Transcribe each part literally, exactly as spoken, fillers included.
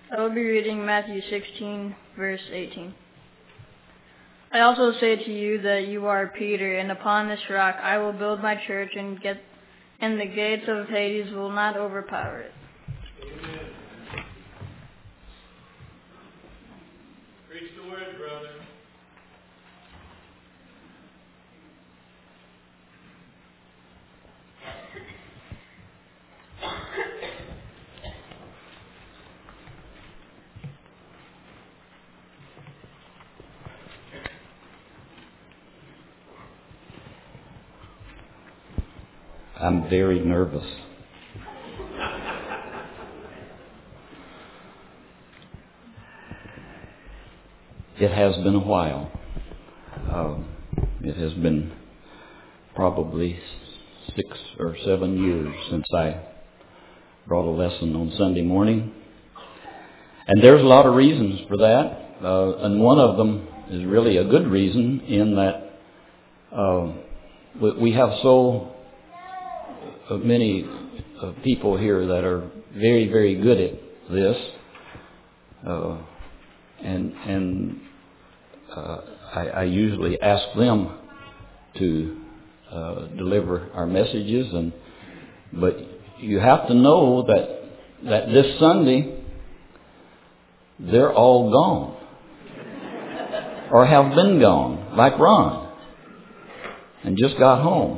I will be reading Matthew sixteen, verse eighteen. I also say to you that you are Peter, and upon this rock I will build my church, and get and the gates of Hades will not overpower it. Amen. Preach the word, brother. I'm very nervous. It has been a while. Uh, it has been probably six or seven years since I brought a lesson on Sunday morning. And there's a lot of reasons for that. Uh, and one of them is really a good reason in that uh, we, we have so uh, many uh, people here that are very, very good at this. Uh, and and uh, I, I usually ask them to uh, deliver our messages. And but you have to know that that this Sunday they're all gone or have been gone, like Ron, and just got home.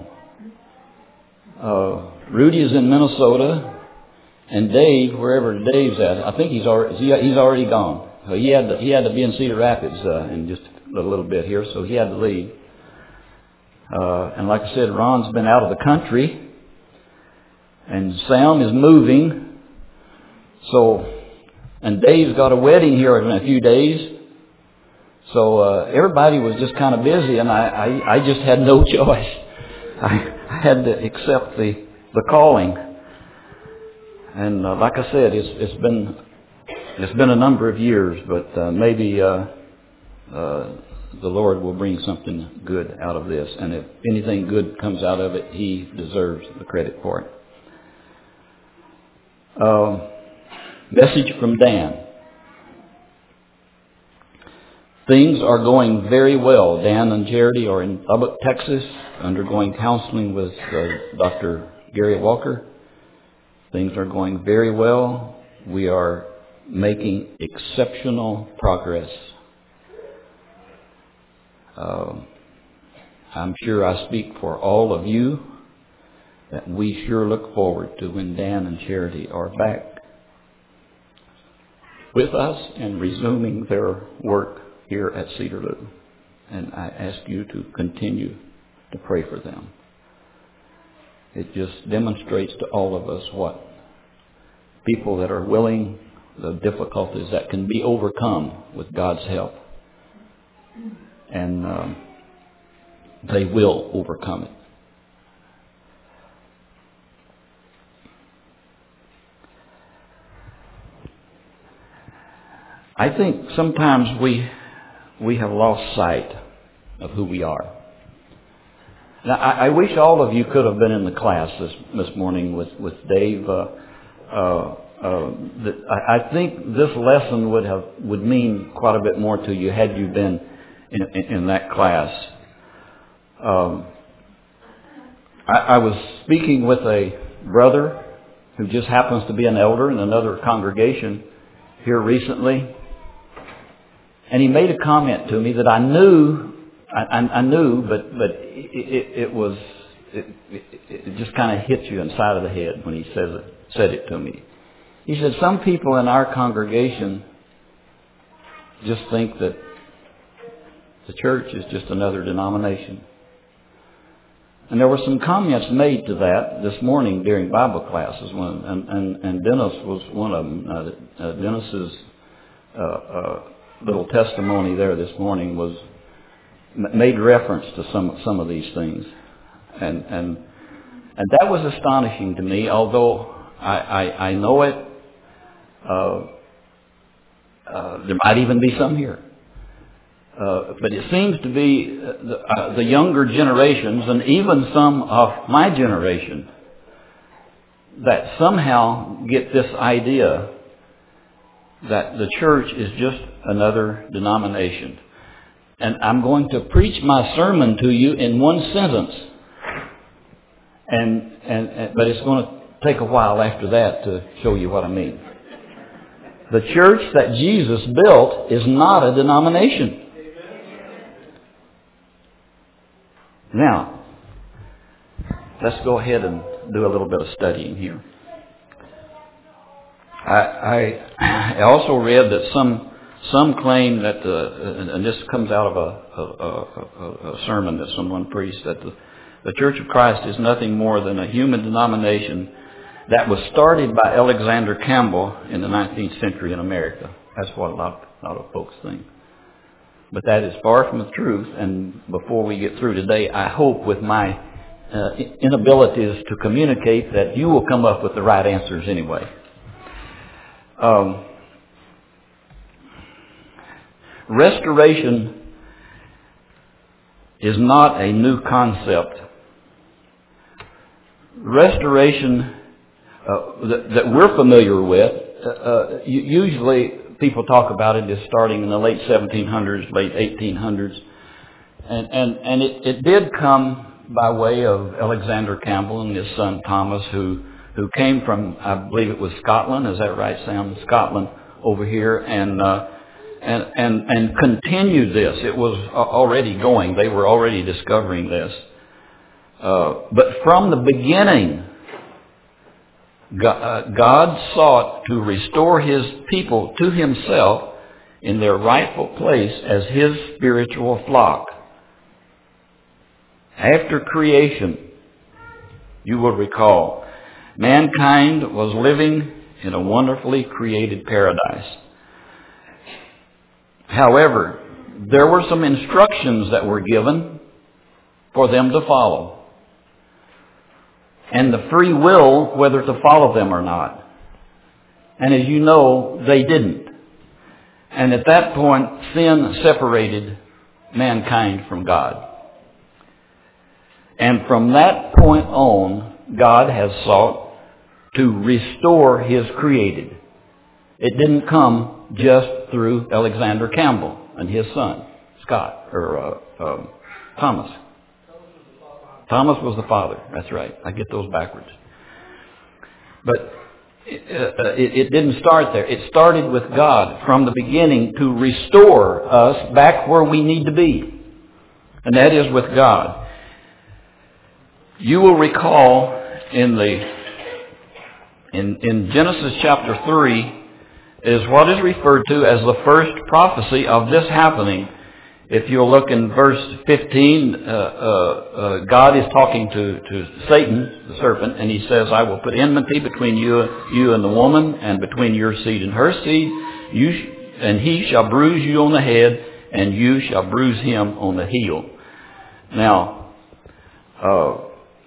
Uh, Rudy is in Minnesota, and Dave, wherever Dave's at, I think he's already he's already gone. So he had to, he had to be in Cedar Rapids uh, in just a little bit here, so he had to leave. Uh, and like I said, Ron's been out of the country, and Sam is moving. So, and Dave's got a wedding here in a few days. So uh, everybody was just kind of busy, and I, I, I just had no choice. I, I had to accept the the calling. And uh, like I said, it's it's been it's been a number of years, but uh, maybe uh, uh, the Lord will bring something good out of this. And if anything good comes out of it, He deserves the credit for it. Uh, message from Dan. Things are going very well. Dan and Charity are in Lubbock, Texas, undergoing counseling with uh, Doctor Gary Walker. Things are going very well. We are making exceptional progress. Uh, I'm sure I speak for all of you that we sure look forward to when Dan and Charity are back with us and resuming their work here at Cedarloo. And I ask you to continue to pray for them. It just demonstrates to all of us what people that are willing, the difficulties that can be overcome with God's help. And um, they will overcome it. I think sometimes we we have lost sight of who we are. Now, I, I wish all of you could have been in the class this this morning with with Dave. Uh, uh, uh, the, I, I think this lesson would have would mean quite a bit more to you had you been in, in, in that class. Um, I, I was speaking with a brother who just happens to be an elder in another congregation here recently. And he made a comment to me that I knew, I, I, I knew, but but it, it, it was, it, it, it just kind of hit you inside of the head when he says it, said it to me. He said, some people in our congregation just think that the church is just another denomination. And there were some comments made to that this morning during Bible classes, when, and, and, and Dennis was one of them. Uh, uh, Dennis's uh, uh, little testimony there this morning was made reference to some some of these things, and and and that was astonishing to me. Although I I, I know it, uh, uh, there might even be some here, uh, but it seems to be the, uh, the younger generations and even some of my generation that somehow get this idea that the church is just another denomination. And I'm going to preach my sermon to you in one sentence. And, and, and but it's going to take a while after that to show you what I mean. The church that Jesus built is not a denomination. Now, let's go ahead and do a little bit of studying here. I, I, I also read that some some claim that, the, and this comes out of a, a, a, a sermon that someone preached, that the, the Church of Christ is nothing more than a human denomination that was started by Alexander Campbell in the nineteenth century in America. That's what a lot, a lot of folks think. But that is far from the truth. And before we get through today, I hope with my uh, inabilities to communicate that you will come up with the right answers anyway. Um, restoration is not a new concept. Restoration uh, that, that we're familiar with, uh, uh, usually people talk about it as starting in the late seventeen hundreds, late eighteen hundreds. And, and, and it, it did come by way of Alexander Campbell and his son Thomas, who, who came from, I believe it was Scotland. Is that right, Sam? Scotland over here. And, uh, and, and, and continued this. It was already going. They were already discovering this. Uh, but from the beginning, God sought to restore His people to Himself in their rightful place as His spiritual flock. After creation, you will recall, mankind was living in a wonderfully created paradise. However, there were some instructions that were given for them to follow. And the free will whether to follow them or not. And as you know, they didn't. And at that point, sin separated mankind from God. And from that point on, God has sought to restore His created. It didn't come just through Alexander Campbell and his son, Scott, or uh, uh, Thomas. Thomas was the father. That's right. I get those backwards. But it, uh, it, it didn't start there. It started with God from the beginning to restore us back where we need to be. And that is with God. You will recall in the in, in Genesis chapter three is what is referred to as the first prophecy of this happening. If you'll look in verse fifteen, uh, uh, uh, God is talking to, to Satan, the serpent, and he says, I will put enmity between you, you and the woman, and between your seed and her seed. You sh- and he shall bruise you on the head, and you shall bruise him on the heel. Now, uh,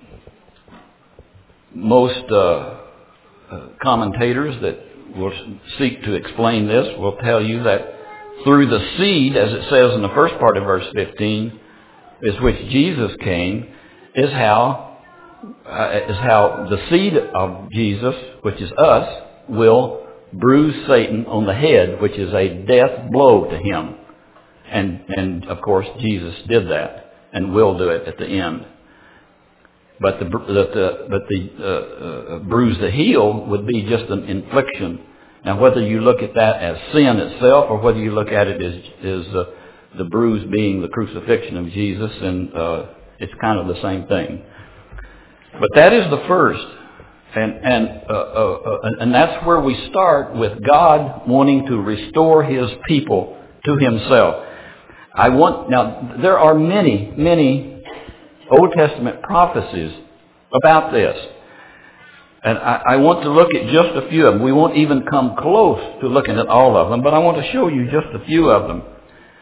most uh, uh, commentators that will seek to explain this will tell you that through the seed, as it says in the first part of verse fifteen, is which Jesus came, is how uh, is how the seed of Jesus, which is us, will bruise Satan on the head, which is a death blow to him. And and of course Jesus did that and will do it at the end. But the but the but the uh, uh, bruise the heel would be just an infliction. Now, whether you look at that as sin itself or whether you look at it as, as uh, the bruise being the crucifixion of Jesus, and uh, it's kind of the same thing. But that is the first. And and uh, uh, uh, and that's where we start, with God wanting to restore His people to Himself. I want now there are many, many Old Testament prophecies about this. And I, I want to look at just a few of them. We won't even come close to looking at all of them, but I want to show you just a few of them.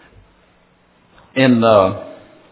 In uh,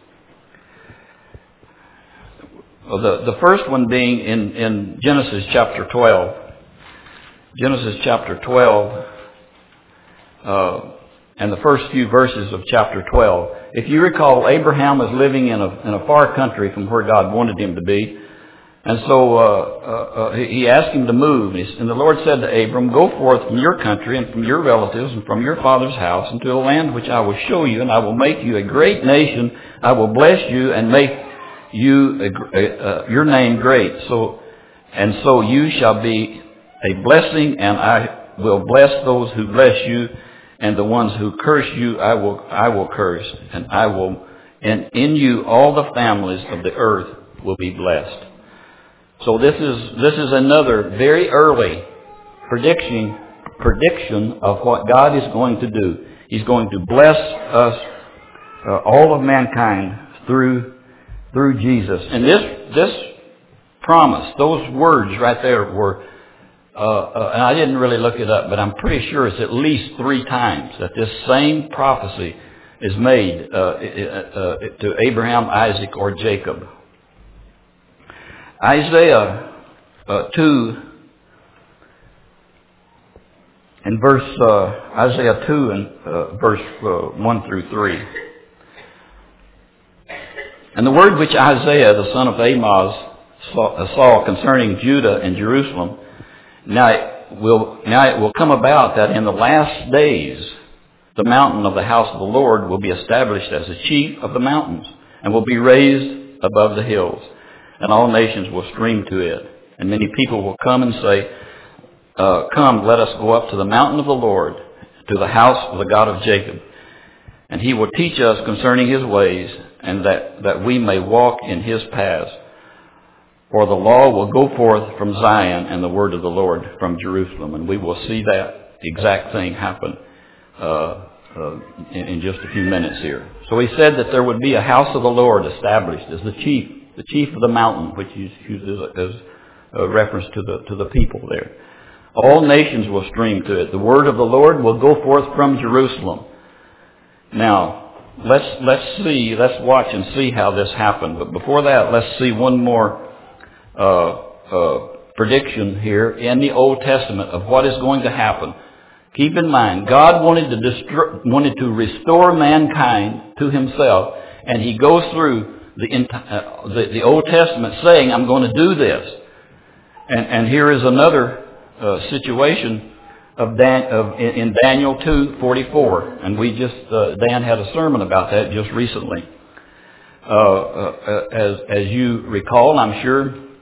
the the first one being in, in Genesis chapter twelve. Genesis chapter twelve, uh, and the first few verses of chapter twelve. If you recall, Abraham was living in a in a far country from where God wanted him to be. And so uh, uh, uh, he asked him to move. And the Lord said to Abram, go forth from your country and from your relatives and from your father's house into a land which I will show you, and I will make you a great nation. I will bless you and make you a, a, uh, your name great. So and so you shall be a blessing, and I will bless those who bless you, and the ones who curse you I will I will curse, and I will and in you all the families of the earth will be blessed. So this is this is another very early prediction prediction of what God is going to do. He's going to bless us, uh, all of mankind, through through Jesus. And this this promise, those words right there were, uh, uh, and I didn't really look it up, but I'm pretty sure it's at least three times that this same prophecy is made uh, uh, uh, to Abraham, Isaac, or Jacob. Isaiah uh, two and verse uh, Isaiah two and uh, verse uh, one through three. And the word which Isaiah the son of Amoz saw, saw concerning Judah and Jerusalem, now it will now it will come about that in the last days the mountain of the house of the Lord will be established as the chief of the mountains, and will be raised above the hills. And all nations will stream to it. And many people will come and say, uh, come, let us go up to the mountain of the Lord, to the house of the God of Jacob. And he will teach us concerning his ways, and that, that we may walk in his paths. For the law will go forth from Zion, and the word of the Lord from Jerusalem. And we will see that exact thing happen uh, uh, in, in just a few minutes here. So he said that there would be a house of the Lord established as the chief. The chief of the mountain, which is used as a reference to the to the people there. All nations will stream to it. The word of the Lord will go forth from Jerusalem. Now, let's let's see, let's watch and see how this happened. But before that, let's see one more uh, uh, prediction here in the Old Testament of what is going to happen. Keep in mind, God wanted to destroy, wanted to restore mankind to himself, and he goes through The, uh, the the Old Testament saying, I'm going to do this. And, and here is another uh, situation of, Dan, of in, in Daniel two forty-four. And we just, uh, Dan had a sermon about that just recently. Uh, uh, as, as you recall, I'm sure,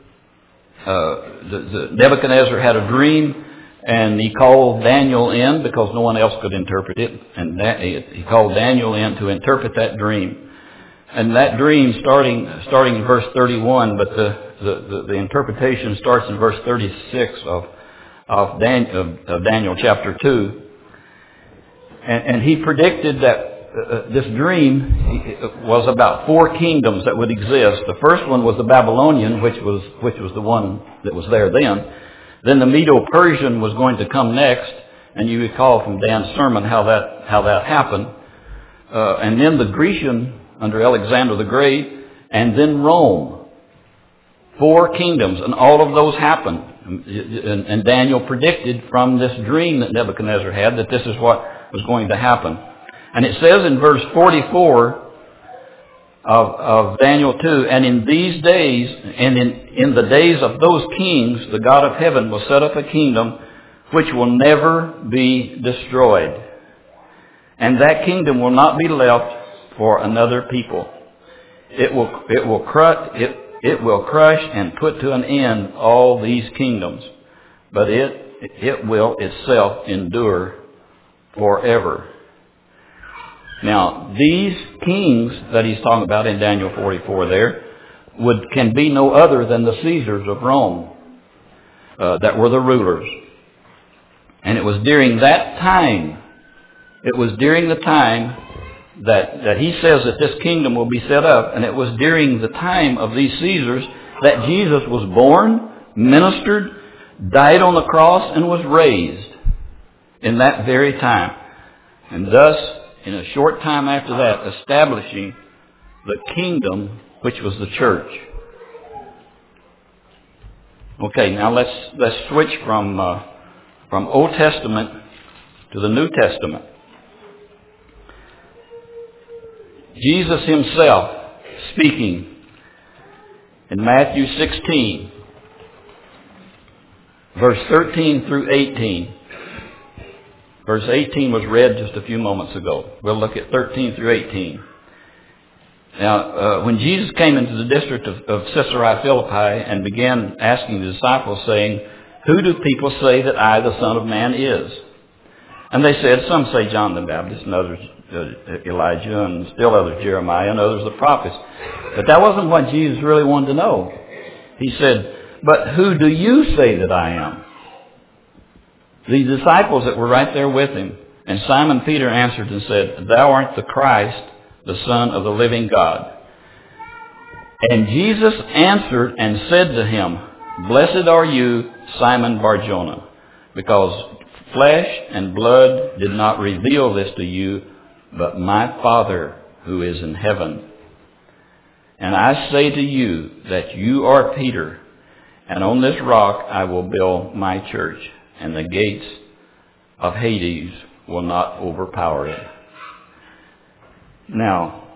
uh, the, the Nebuchadnezzar had a dream, and he called Daniel in because no one else could interpret it. And that, he called Daniel in to interpret that dream. And that dream, starting starting in verse thirty-one, but the, the, the, the interpretation starts in verse thirty-six of of, Dan, of, of Daniel chapter two. And, and he predicted that uh, this dream was about four kingdoms that would exist. The first one was the Babylonian, which was which was the one that was there then. Then the Medo-Persian was going to come next, and you recall from Dan's sermon how that how that happened. Uh, and then the Grecian under Alexander the Great, and then Rome. Four kingdoms, and all of those happened. And, and Daniel predicted from this dream that Nebuchadnezzar had that this is what was going to happen. And it says in verse forty-four of, of Daniel two, and in these days, and in, in the days of those kings, the God of heaven will set up a kingdom which will never be destroyed. And that kingdom will not be left for another people. It will it will crush it it will crush and put to an end all these kingdoms, but it it will itself endure forever. Now, these kings that he's talking about in Daniel forty-four there would can be no other than the Caesars of Rome uh, that were the rulers. And it was during that time, it was during the time That, that he says that this kingdom will be set up, and it was during the time of these Caesars that Jesus was born, ministered, died on the cross, and was raised in that very time. And thus, in a short time after that, establishing the kingdom, which was the church. Okay, now let's let's switch from uh, from Old Testament to the New Testament. Jesus himself speaking in Matthew sixteen, verse thirteen through eighteen. Verse eighteen was read just a few moments ago. We'll look at thirteen through eighteen. Now, uh, when Jesus came into the district of, of Caesarea Philippi and began asking the disciples, saying, "Who do people say that I, the Son of Man, is?" And they said, "Some say John the Baptist, and others uh, Elijah, and still others Jeremiah, and others the prophets." But that wasn't what Jesus really wanted to know. He said, "But who do you say that I am?" The disciples that were right there with him, and Simon Peter answered and said, "Thou art the Christ, the Son of the living God." And Jesus answered and said to him, "Blessed are you, Simon Bar-Jonah, because flesh and blood did not reveal this to you, but my Father who is in heaven. And I say to you that you are Peter, and on this rock I will build my church, and the gates of Hades will not overpower it." Now,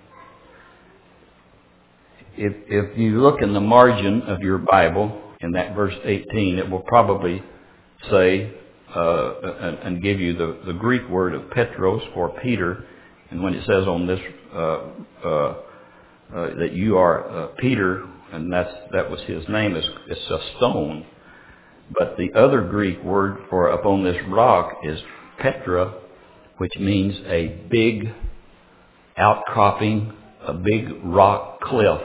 if, if you look in the margin of your Bible, in that verse eighteen, it will probably say, uh, and, and give you the, the Greek word of Petros, or Peter. And when it says on this, uh, uh, uh, that you are uh, Peter, and that's, that was his name, it's, it's a stone. But the other Greek word for upon this rock is Petra, which means a big outcropping, a big rock cliff,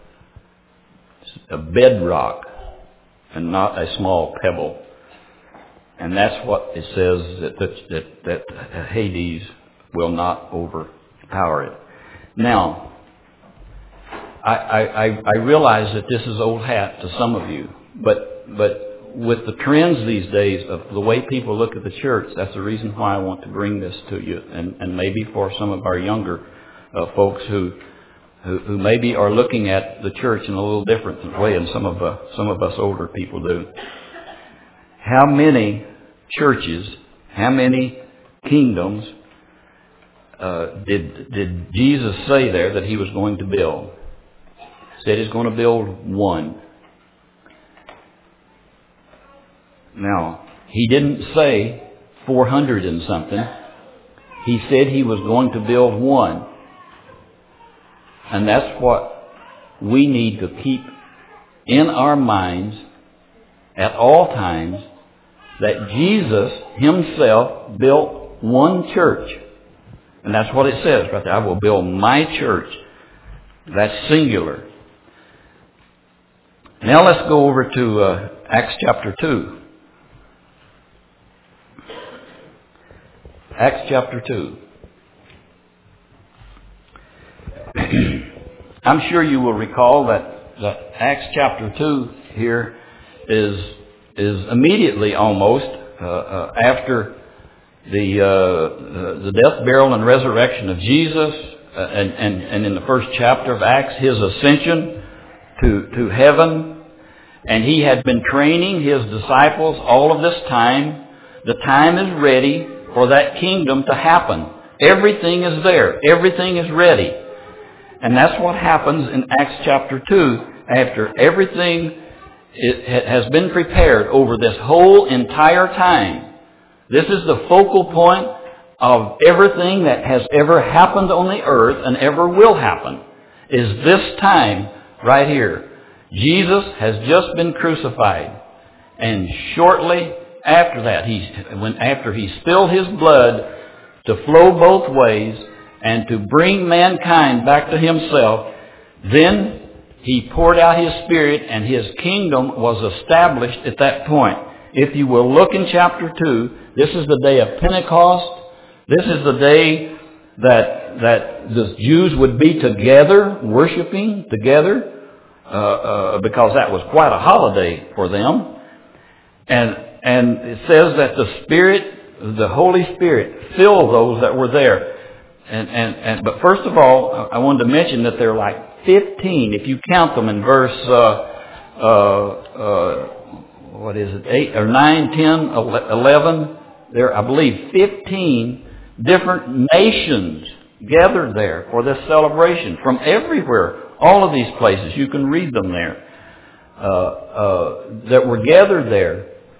a bedrock, and not a small pebble. And that's what it says, that, that, that Hades will not overpower it. Now, I, I, I realize that this is old hat to some of you, but but with the trends these days of the way people look at the church, that's the reason why I want to bring this to you, and, and maybe for some of our younger uh, folks who, who who maybe are looking at the church in a little different way than some of uh, some of us older people do. How many churches, how many kingdoms uh, did did Jesus say there that he was going to build? He said he's going to build one. Now, he didn't say four hundred and something. He said he was going to build one. And that's what we need to keep in our minds at all times, that Jesus himself built one church. And that's what it says right there. I will build my church. That's singular. Now let's go over to uh, Acts chapter two. Acts chapter two. I'm sure you will recall that, that Acts chapter two here is is immediately almost uh, uh, after the uh, the death, burial, and resurrection of Jesus, uh, and, and and in the first chapter of Acts, his ascension to to heaven, and he had been training his disciples all of this time. The time is ready for that kingdom to happen. Everything is there. Everything is ready. And that's what happens in Acts chapter two, after everything it has been prepared over this whole entire time. This is the focal point of everything that has ever happened on the earth and ever will happen, is this time right here. Jesus has just been crucified. And shortly after that, he, when after he spilled his blood to flow both ways and to bring mankind back to himself, then he poured out his Spirit, and his kingdom was established at that point. If you will look in chapter two, this is the day of Pentecost. This is the day that that the Jews would be together, worshiping together, uh, uh, because that was quite a holiday for them. And and it says that the Spirit, the Holy Spirit, filled those that were there. And and and but first of all, I wanted to mention that there are like fifteen, if you count them in verse, uh, uh, uh, what is it, eight or nine, ten, eleven. There, I believe, fifteen different nations gathered there for this celebration from everywhere. All of these places, you can read them there, uh, uh, that were gathered there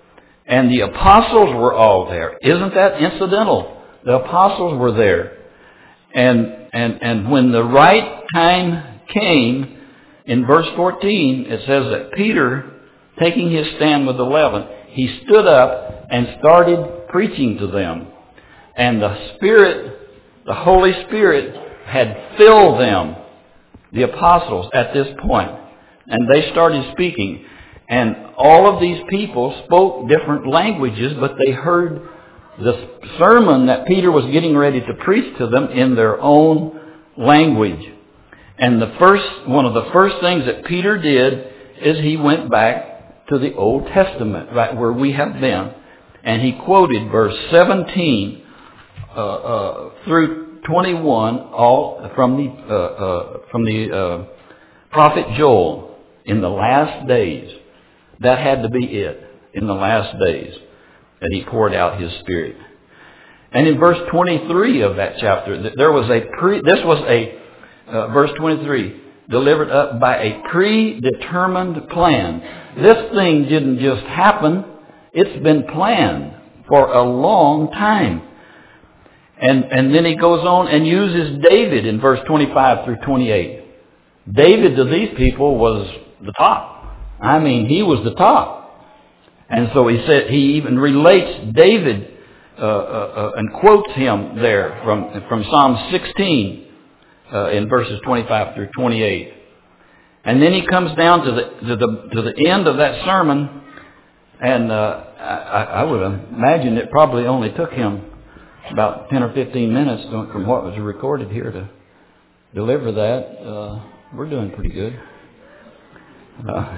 And the apostles were all there. Isn't that incidental? The apostles were there. And, and, and when the right time came, in verse fourteen, it says that Peter, taking his stand with the eleven, he stood up and started preaching to them. And the Spirit, the Holy Spirit, had filled them, the apostles, at this point. And they started speaking. And all of these people spoke different languages, but they heard the sermon that Peter was getting ready to preach to them in their own language. And the first, one of the first things that Peter did is he went back to the Old Testament, right where we have been. And he quoted verse seventeen uh, uh, through twenty-one, all from the uh, uh, from the uh, prophet Joel. In the last days, that had to be it. In the last days, that he poured out his Spirit. And in verse twenty-three of that chapter, there was a pre. This was a uh, verse twenty-three, delivered up by a predetermined plan. This thing didn't just happen. It's been planned for a long time. And, and then he goes on and uses David in verse twenty-five through twenty-eight. David to these people was the top. I mean, he was the top. And so he said, he even relates David uh, uh, uh, and quotes him there from, from Psalm sixteen uh, in verses twenty-five through twenty-eight. And then he comes down to the, to the, to the end of that sermon. And uh, I, I would imagine it probably only took him about ten or fifteen minutes from what was recorded here to deliver that. Uh, we're doing pretty good. Uh,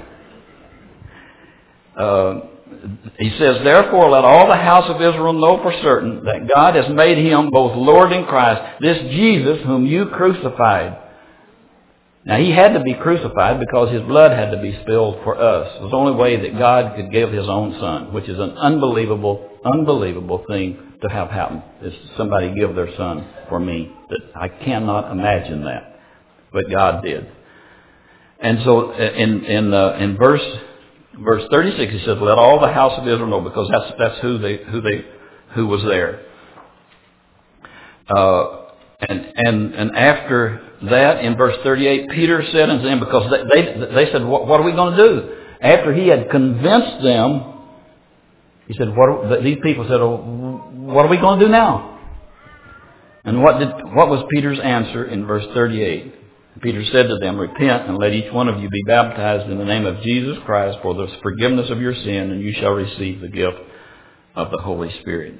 uh, he says, therefore let all the house of Israel know for certain that God has made him both Lord and Christ, this Jesus whom you crucified. Now, he had to be crucified because his blood had to be spilled for us. It was the only way that God could give his own son, which is an unbelievable, unbelievable thing to have happen, is somebody give their son for me. That I cannot imagine that, but God did. And so in in uh, in verse verse thirty-six, he says, "Let all the house of Israel know," because that's that's who they who they who was there. Uh, and and and after that, in verse thirty-eight, Peter said unto them, because they they, they said, what, what are we going to do? After he had convinced them, he said, what are, these people said, oh, what are we going to do now? And what did what was Peter's answer in verse thirty-eight? Peter said to them, repent and let each one of you be baptized in the name of Jesus Christ for the forgiveness of your sin, and you shall receive the gift of the Holy Spirit.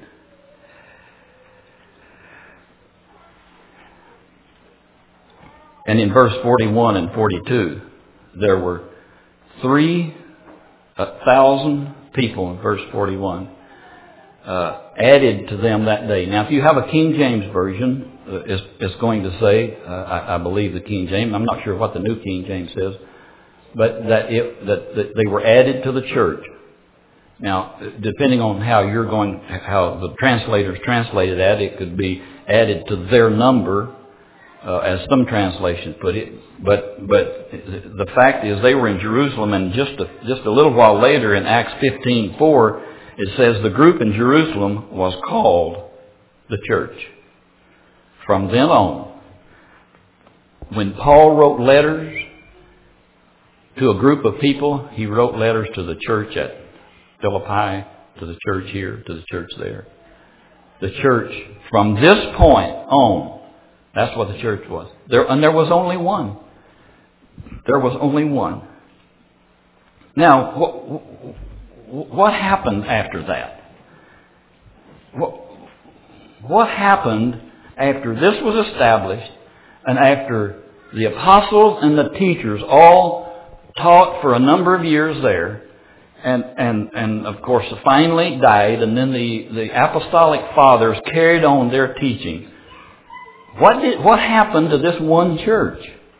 And in verse forty-one and forty-two, there were three thousand people in verse forty-one uh, added to them that day. Now, if you have a King James version, uh, it's, it's going to say, uh, I, I believe the King James, I'm not sure what the New King James says, but that, it, that, that they were added to the church. Now, depending on how you're going, how the translators translated that, it could be added to their number, Uh, as some translations put it, but but the fact is they were in Jerusalem, and just a, just a little while later in Acts fifteen four, it says the group in Jerusalem was called the church. From then on, when Paul wrote letters to a group of people, he wrote letters to the church at Philippi, to the church here, to the church there. The church from this point on, that's what the church was. There, and there was only one. There was only one. Now, what, what happened after that? What, what happened after this was established and after the apostles and the teachers all taught for a number of years there, and, and, and of course finally died, and then the, the apostolic fathers carried on their teaching? What did, what happened to this one church?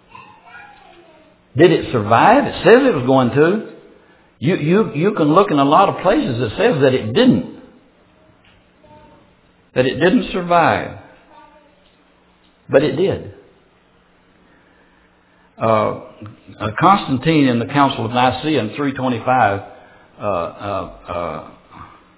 Did it survive? It says it was going to. You, you, you can look in a lot of places that says that it didn't. That it didn't survive. But it did. Uh, uh, Constantine in the Council of Nicaea in three twenty-five uh, uh, uh,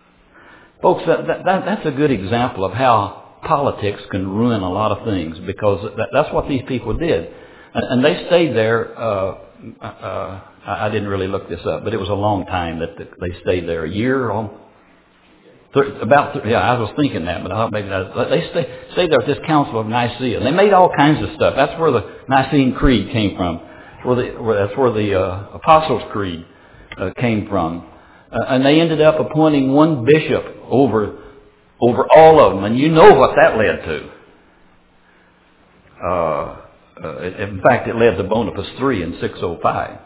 Folks, that, that, that's a good example of how politics can ruin a lot of things, because that, that's what these people did. And, and they stayed there, uh, uh, I didn't really look this up, but it was a long time that they stayed there, a year or about, yeah, I was thinking that, but I thought maybe that, they stayed, stayed there at this Council of Nicaea. They made all kinds of stuff. That's where the Nicene Creed came from. Where the, where, that's where the uh, Apostles' Creed uh, came from. Uh, and they ended up appointing one bishop over over all of them. And you know what that led to. Uh, uh, in fact, it led to Boniface the third in six oh five,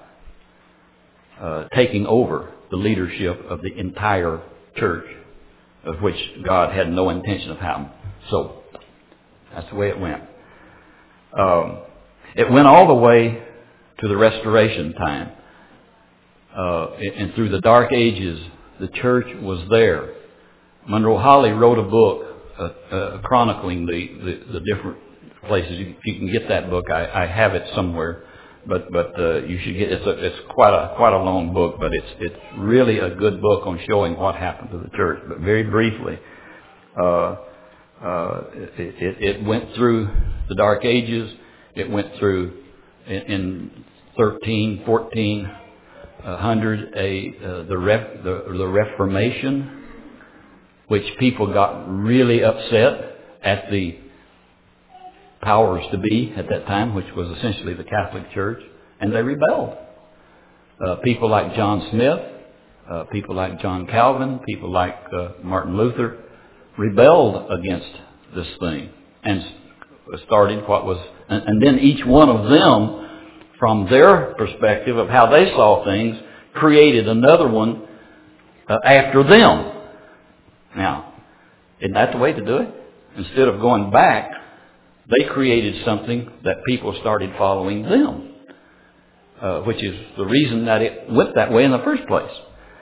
uh, taking over the leadership of the entire church, of which God had no intention of having. So that's the way it went. Um, it went all the way to the Restoration time. Uh, and through the Dark Ages, the church was there. Monroe Holly wrote a book uh, uh, chronicling the, the, the different places. You, you can get that book. I, I have it somewhere, but but uh, you should get it's a, it's quite a quite a long book, but it's it's really a good book on showing what happened to the church. But very briefly, uh, uh, it, it, it went through the Dark Ages. It went through in, in thirteen, fourteen hundred a uh, the, ref, the the Reformation, which people got really upset at the powers to be at that time, which was essentially the Catholic Church, and they rebelled. Uh, people like John Smith, uh, people like John Calvin, people like uh, Martin Luther rebelled against this thing and started what was, and, and then each one of them, from their perspective of how they saw things, created another one uh, after them. Now, isn't that the way to do it? Instead of going back, they created something that people started following them, uh, which is the reason that it went that way in the first place.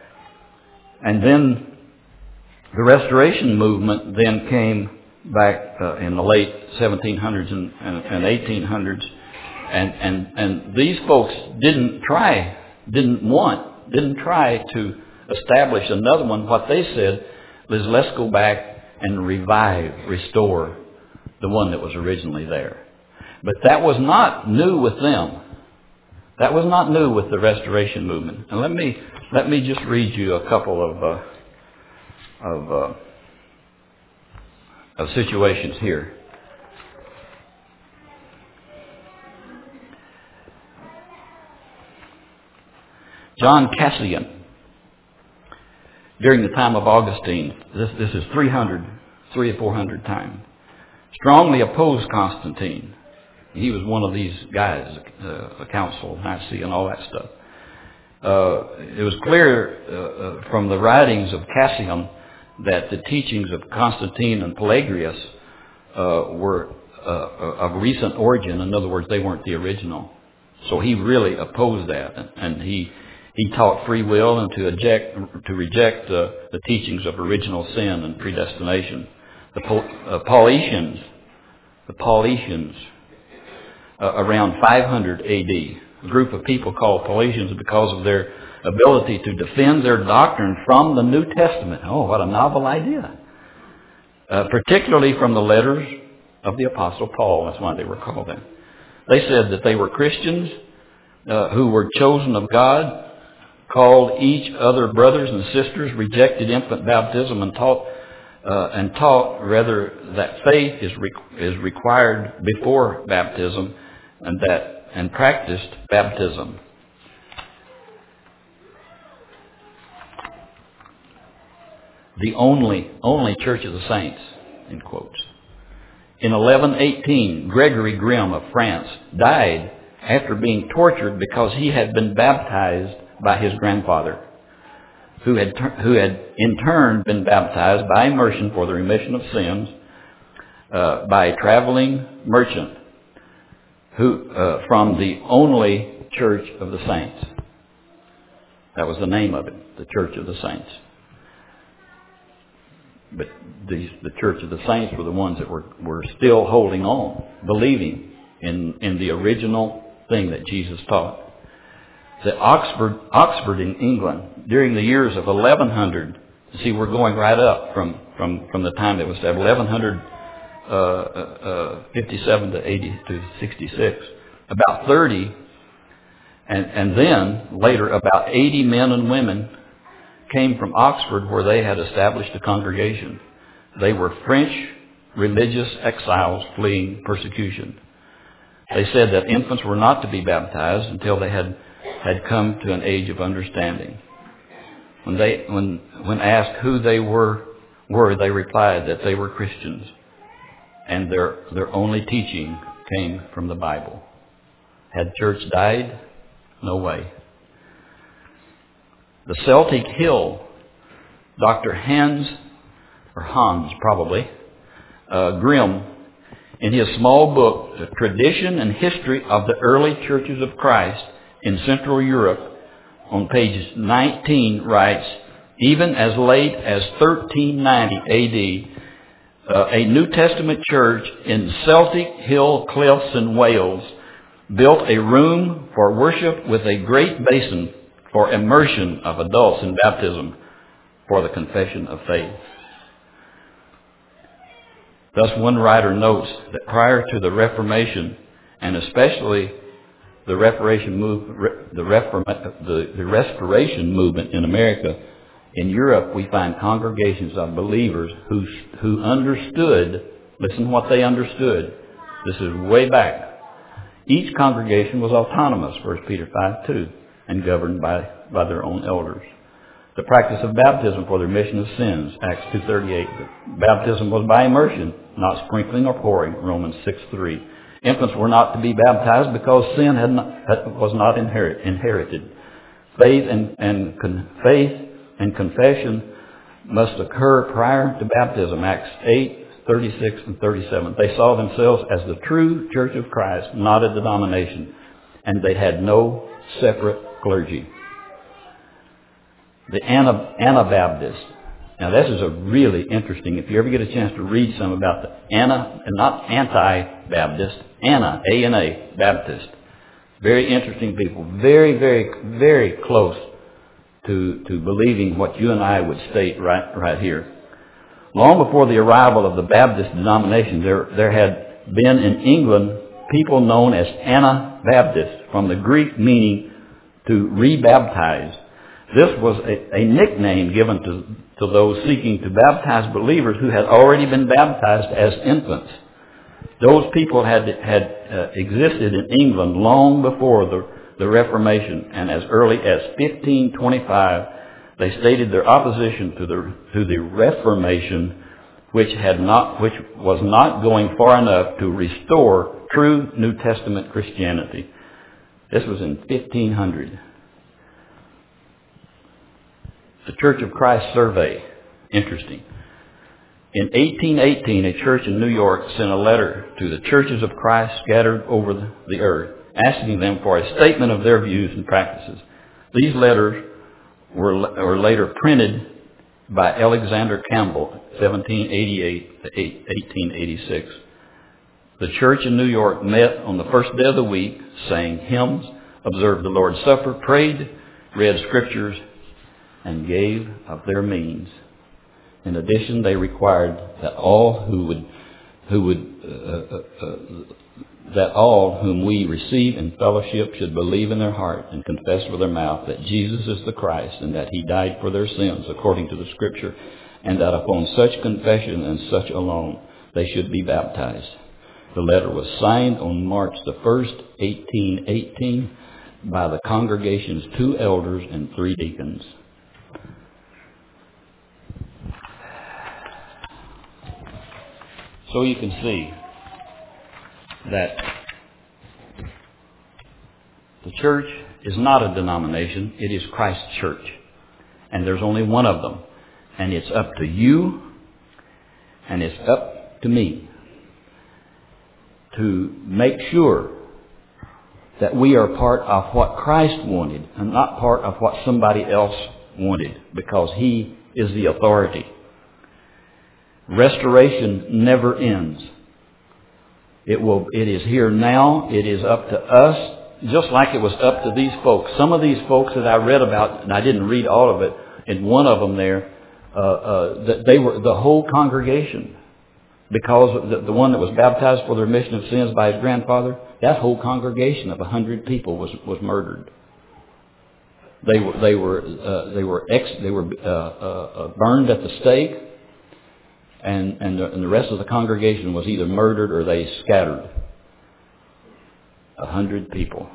And then the Restoration movement then came back uh, in the late seventeen hundreds and, and, and eighteen hundreds. And, and, and these folks didn't try, didn't want, didn't try to establish another one. What they said was, let's go back and revive, restore the one that was originally there. But that was not new with them. That was not new with the Restoration movement. And let me, let me just read you a couple of, uh, of, uh, of situations here. John Cassian, during the time of Augustine, this, this is three hundred, three or four hundred time, strongly opposed Constantine. He was one of these guys, uh, a council of Nicaea and all that stuff. Uh, it was clear uh, from the writings of Cassian that the teachings of Constantine and Pelagius uh, were uh, of recent origin. In other words, they weren't the original. So he really opposed that, and, and he He taught free will and to eject, to reject uh, the teachings of original sin and predestination. The uh, Paulicians, the Paulicians, uh, around five hundred A D, a group of people called Paulicians because of their ability to defend their doctrine from the New Testament. Oh, what a novel idea! Uh, particularly from the letters of the Apostle Paul. That's why they were called that. They said that they were Christians uh, who were chosen of God, called each other brothers and sisters, rejected infant baptism, and taught uh, and taught rather that faith is re- is required before baptism, and that and practiced baptism. The only only Church of the Saints, in quotes. In eleven eighteen, Gregory Grimm of France died after being tortured because he had been baptized by his grandfather, who had who had in turn been baptized by immersion for the remission of sins uh, by a traveling merchant who uh, from the only Church of the Saints. That was the name of it, the Church of the Saints. But these, the Church of the Saints were the ones that were, were still holding on, believing in, in the original thing that Jesus taught. The Oxford, Oxford in England, during the years of eleven hundred See, we're going right up from, from, from the time it was eleven fifty-seven to eighty to sixty-six. About thirty, and, and then later about eighty men and women came from Oxford, where they had established a congregation. They were French religious exiles fleeing persecution. They said that infants were not to be baptized until they had, had come to an age of understanding. When they, when, when asked who they were, were, they replied that they were Christians, and their, their only teaching came from the Bible. Had church died? No way. The Celtic Hill, Doctor Hans, or Hans probably, uh, Grimm, in his small book, The Tradition and History of the Early Churches of Christ in Central Europe, on page nineteen, writes, even as late as thirteen ninety A D, uh, a New Testament church in Celtic Hill Cliffs in Wales built a room for worship with a great basin for immersion of adults in baptism for the confession of faith. Thus, one writer notes that prior to the Reformation, and especially the Reformation move, the, Reform, the, the Restoration movement in America, in Europe we find congregations of believers who who understood. Listen, what they understood. This is way back. Each congregation was autonomous, First Peter five two, and governed by by their own elders. The practice of baptism for the remission of sins, Acts two thirty-eight. Baptism was by immersion, not sprinkling or pouring, Romans six three. Infants were not to be baptized because sin had not, was not inherit, inherited. Faith and, and con, faith and confession must occur prior to baptism, Acts eight thirty-six and thirty-seven. They saw themselves as the true Church of Christ, not a denomination, and they had no separate clergy. The Anabaptists. Now, this is a really interesting, if you ever get a chance to read some about the Ana, not anti-Baptist, Ana, A N A, Baptist. Very interesting people. Very, very, very close to, to believing what you and I would state right, right here. Long before the arrival of the Baptist denomination, there, there had been in England people known as Anabaptists, from the Greek meaning to rebaptize. This was a, a nickname given to, to those seeking to baptize believers who had already been baptized as infants. Those people had had uh, existed in England long before the, the Reformation, and as early as fifteen twenty-five, they stated their opposition to the to the Reformation, which had not which was not going far enough to restore true New Testament Christianity. This was in fifteen hundred. The Church of Christ Survey. Interesting. In eighteen eighteen, a church in New York sent a letter to the churches of Christ scattered over the earth, asking them for a statement of their views and practices. These letters were, were later printed by Alexander Campbell, seventeen eighty-eight to eighteen eighty-six. The church in New York met on the first day of the week, sang hymns, observed the Lord's Supper, prayed, read scriptures, and gave of their means. In addition, they required that all who would, who would, uh, uh, uh, that all whom we receive in fellowship should believe in their heart and confess with their mouth that Jesus is the Christ and that He died for their sins according to the Scripture, and that upon such confession and such alone they should be baptized. The letter was signed on March the first, eighteen eighteen, by the congregation's two elders and three deacons. So you can see that the church is not a denomination. It is Christ's church. And there's only one of them. And it's up to you and it's up to me to make sure that we are part of what Christ wanted and not part of what somebody else wanted, because He is the authority. Restoration never ends. It will, it is here now. It is up to us, just like it was up to these folks. Some of these folks that I read about, and I didn't read all of it, in one of them there, uh, uh, they were the whole congregation, because the, the one that was baptized for the remission of sins by his grandfather, that whole congregation of a hundred people was was murdered. They were they were uh, they were ex, they were uh, uh, burned at the stake, and and the, and the rest of the congregation was either murdered or they scattered. A hundred people.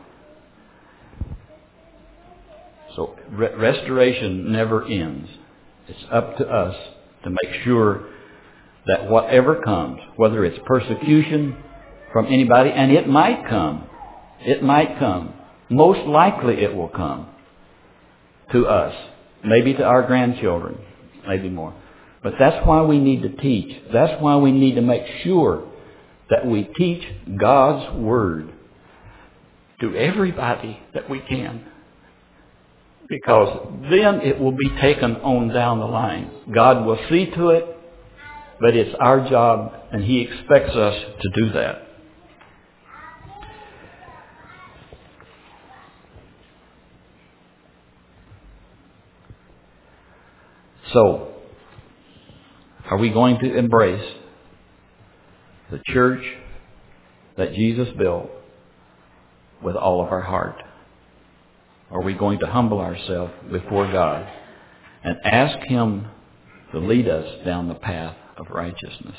So re- restoration never ends. It's up to us to make sure that whatever comes, whether it's persecution from anybody, and it might come, it might come. Most likely it will come to us, maybe to our grandchildren, maybe more. But that's why we need to teach. That's why we need to make sure that we teach God's Word to everybody that we can. Because then it will be taken on down the line. God will see to it, but it's our job, and He expects us to do that. So, are we going to embrace the church that Jesus built with all of our heart? Are we going to humble ourselves before God and ask Him to lead us down the path of righteousness?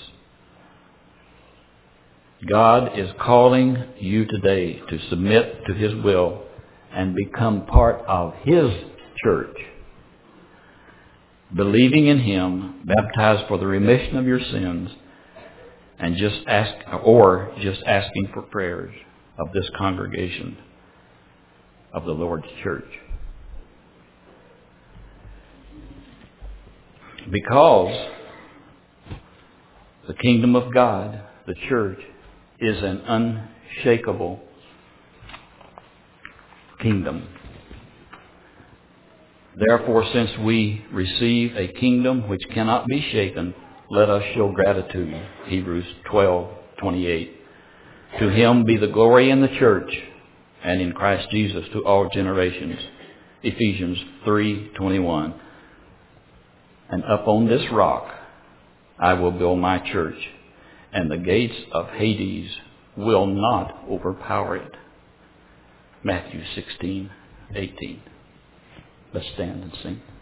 God is calling you today to submit to His will and become part of His church, believing in Him, baptized for the remission of your sins, and just ask, or just asking for prayers of this congregation of the Lord's church. Because the kingdom of God, the church, is an unshakable kingdom. Therefore, since we receive a kingdom which cannot be shaken, let us show gratitude. Hebrews twelve twenty-eight. To Him be the glory in the church and in Christ Jesus to all generations. Ephesians three twenty-one. And up on this rock I will build my church, and the gates of Hades will not overpower it. Matthew sixteen eighteen. Let's stand and sing.